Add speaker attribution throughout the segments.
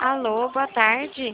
Speaker 1: Alô, boa tarde.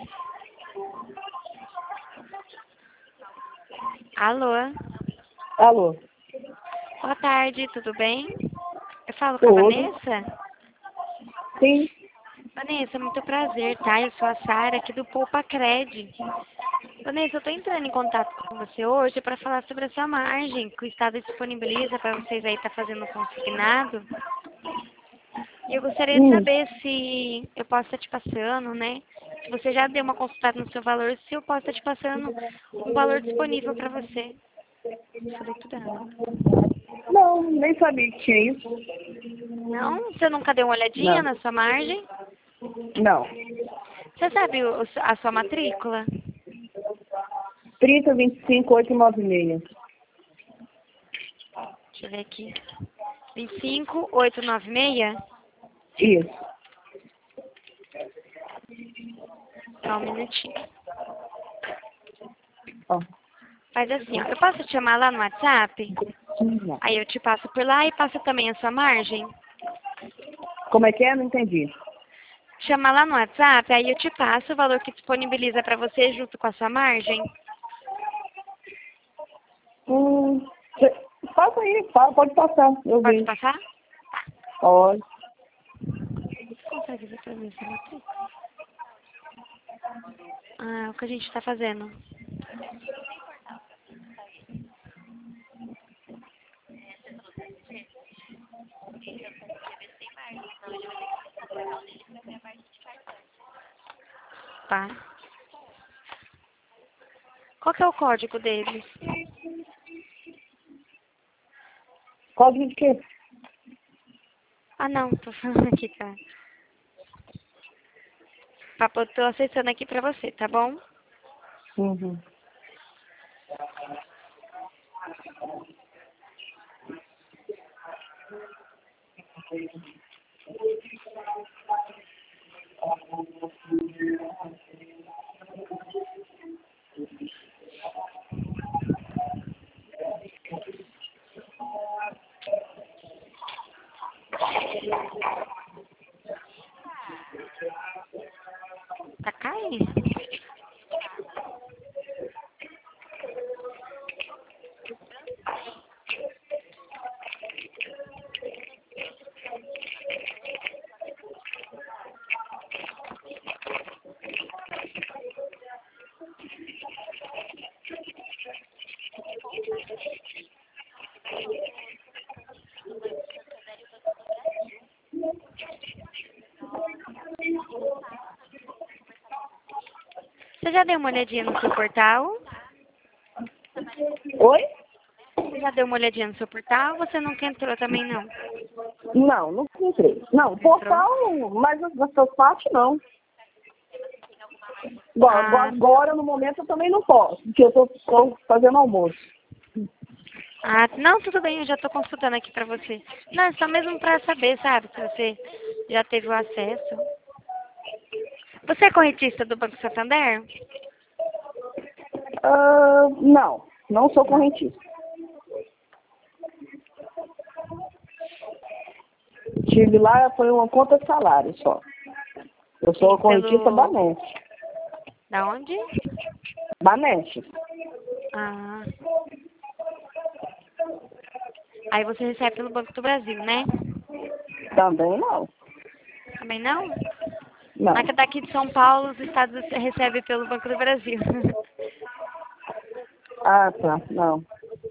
Speaker 1: Alô,
Speaker 2: Alô?
Speaker 1: boa tarde, tudo bem? Eu falo com a
Speaker 2: Tudo?
Speaker 1: Vanessa?
Speaker 2: Sim.
Speaker 1: Vanessa, muito prazer, tá? Eu sou a Sara, aqui do Poupa Cred. Vanessa, eu tô entrando em contato com você hoje para falar sobre a sua margem, que o Estado disponibiliza para vocês aí estar fazendo um consignado. E eu gostaria de
Speaker 2: Hum.
Speaker 1: saber se eu posso estar te passando, né? Se você já deu uma consultada no seu valor, se eu posso estar te passando um valor disponível para você. Falei tudo errado.
Speaker 2: Não, nem sabia que tinha isso.
Speaker 1: Não? Você nunca deu uma olhadinha
Speaker 2: Não.
Speaker 1: na sua margem?
Speaker 2: Não.
Speaker 1: Você sabe a sua matrícula?
Speaker 2: 30, 25, 896.
Speaker 1: Deixa eu ver aqui. 25896?
Speaker 2: Isso.
Speaker 1: Só um minutinho.
Speaker 2: Ó.
Speaker 1: Faz assim, ó. Eu posso te chamar lá no WhatsApp? Aí eu te passo por lá e passo também a sua margem?
Speaker 2: Como é que é? Não entendi.
Speaker 1: Chama lá no WhatsApp, aí eu te passo o valor que disponibiliza para você junto com a sua margem?
Speaker 2: Passa aí, pode passar. Eu
Speaker 1: Pode
Speaker 2: vejo.
Speaker 1: passar?
Speaker 2: Pode.
Speaker 1: Consegue ver pra mim essa matrícula? Ah, é o que a gente está fazendo. Tá. Qual que é o código deles?
Speaker 2: Código de quê?
Speaker 1: Ah, não, tô falando aqui, tá? Papo, eu tô acessando aqui pra você, tá bom?
Speaker 2: Uhum.
Speaker 1: Tá caindo? Você já deu uma olhadinha no seu portal?
Speaker 2: Oi?
Speaker 1: Você já deu uma olhadinha no seu portal ou você nunca entrou também, não?
Speaker 2: Não, não entrei. Não,
Speaker 1: Entrou?
Speaker 2: portal, mas das suas partes não. Bom,
Speaker 1: Ah,
Speaker 2: agora, no momento, eu também não posso, porque eu tô fazendo almoço.
Speaker 1: não, tudo bem, eu já tô consultando aqui pra você. Não, é só mesmo pra saber, sabe, se você já teve o acesso. Você é corretista do Banco Santander?
Speaker 2: Não sou
Speaker 1: Não.
Speaker 2: correntista. Tive lá, foi uma conta de salário só. Eu sou
Speaker 1: Sim,
Speaker 2: correntista
Speaker 1: pelo...
Speaker 2: Banete.
Speaker 1: Da onde?
Speaker 2: Banete.
Speaker 1: Ah. Aí você recebe pelo Banco do Brasil, né?
Speaker 2: Também não.
Speaker 1: Também não?
Speaker 2: Não.
Speaker 1: Daqui de São Paulo, os estados você recebe pelo Banco do Brasil.
Speaker 2: Ah, tá. Não.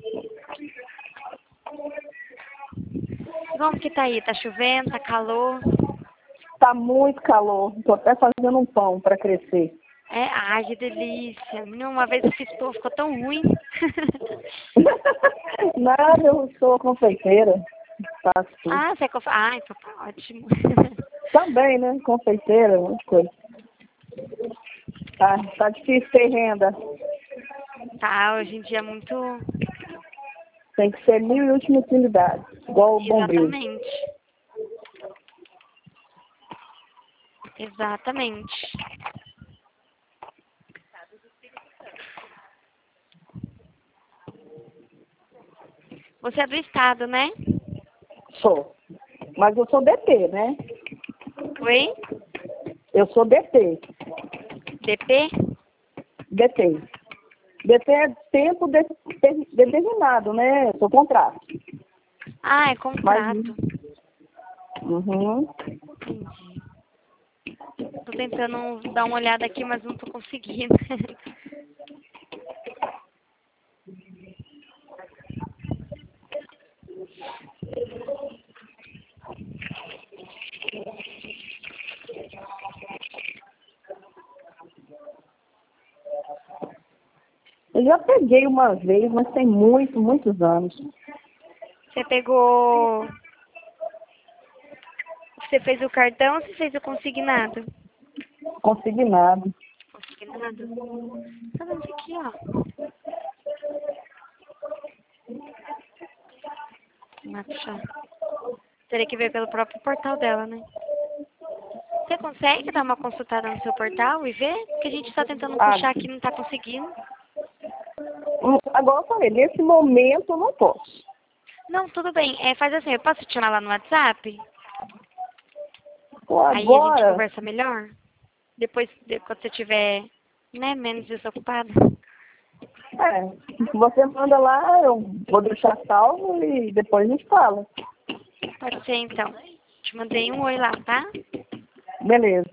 Speaker 1: Como que tá aí? Tá chovendo? Tá calor?
Speaker 2: Tá muito calor. Tô até fazendo um pão para crescer.
Speaker 1: É, ai, que delícia. Menina, uma vez eu fiz pão, ficou tão ruim.
Speaker 2: Nada, eu sou confeiteira. Faço tudo.
Speaker 1: Ah, você é Ah, então tá ótimo.
Speaker 2: Também, né? Confeiteira, um monte de coisa. Tá difícil ter renda.
Speaker 1: Tá, hoje em dia é muito...
Speaker 2: Tem que ser mil e última utilidade. Igual o bombril.
Speaker 1: Exatamente. Exatamente. Você é do estado, né?
Speaker 2: Sou. Mas eu sou DP, né?
Speaker 1: Oi?
Speaker 2: Eu sou DT.
Speaker 1: DP?
Speaker 2: DT. DT é tempo determinado, né? Eu sou contrato.
Speaker 1: Ah, é contrato.
Speaker 2: Uhum.
Speaker 1: Entendi. Tô tentando dar uma olhada aqui, mas não tô conseguindo.
Speaker 2: Eu já peguei uma vez, mas tem muitos anos.
Speaker 1: Você pegou... Você fez o cartão ou você fez o consignado?
Speaker 2: Consignado.
Speaker 1: Consignado? Tá vendo isso aqui, ó. Nossa. Teria que ver pelo próprio portal dela, né? Você consegue dar uma consultada no seu portal e ver? Porque a gente está tentando puxar aqui e não está conseguindo.
Speaker 2: Agora eu falei, nesse momento eu não posso.
Speaker 1: Não, tudo bem. Faz assim, eu posso te chamar lá no WhatsApp?
Speaker 2: Pô,
Speaker 1: Aí a gente
Speaker 2: agora,
Speaker 1: conversa melhor? Depois, quando você tiver, né, menos desocupado.
Speaker 2: você manda lá, eu vou deixar salvo e depois a gente fala.
Speaker 1: Pode ser, então. Te mandei um oi lá, tá?
Speaker 2: Beleza.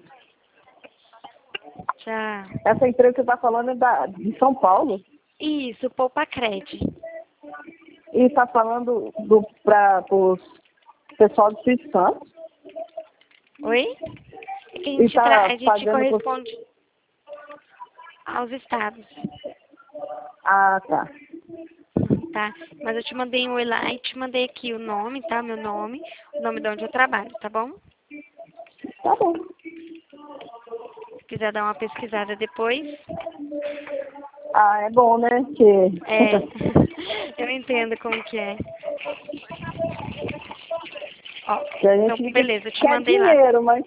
Speaker 1: Tchau.
Speaker 2: Essa empresa que você está falando é de São Paulo?
Speaker 1: Isso, Poupa Cred.
Speaker 2: E está falando para o pessoal do Espírito Santo?
Speaker 1: Oi? É que
Speaker 2: E tá
Speaker 1: a gente
Speaker 2: pagando
Speaker 1: corresponde aos estados,
Speaker 2: Ah, tá.
Speaker 1: tá? Mas eu te mandei um oi lá e te mandei aqui o nome, tá? Meu nome, o nome de onde eu trabalho, tá bom?
Speaker 2: Tá bom.
Speaker 1: Se quiser dar uma pesquisada depois.
Speaker 2: Ah, é bom, né? Que...
Speaker 1: Eu entendo como que é. Ó,
Speaker 2: que a
Speaker 1: então,
Speaker 2: gente
Speaker 1: beleza, eu te
Speaker 2: quer
Speaker 1: mandei lá.
Speaker 2: dinheiro, mas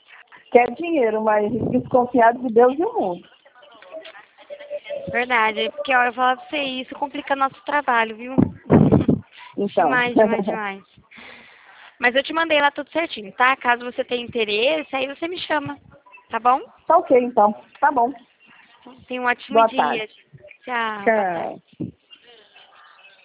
Speaker 2: desconfiado de Deus e o mundo.
Speaker 1: Verdade, porque ó, eu falar pra você, isso complica nosso trabalho, viu?
Speaker 2: Então.
Speaker 1: Demais. Mas eu te mandei lá tudo certinho, tá? Caso você tenha interesse, aí você me chama, tá bom?
Speaker 2: Tá ok, então. Tá bom.
Speaker 1: Tenha um ótimo
Speaker 2: Boa
Speaker 1: dia.
Speaker 2: tarde.
Speaker 1: Tchau, boa
Speaker 2: Tchau.
Speaker 1: tarde.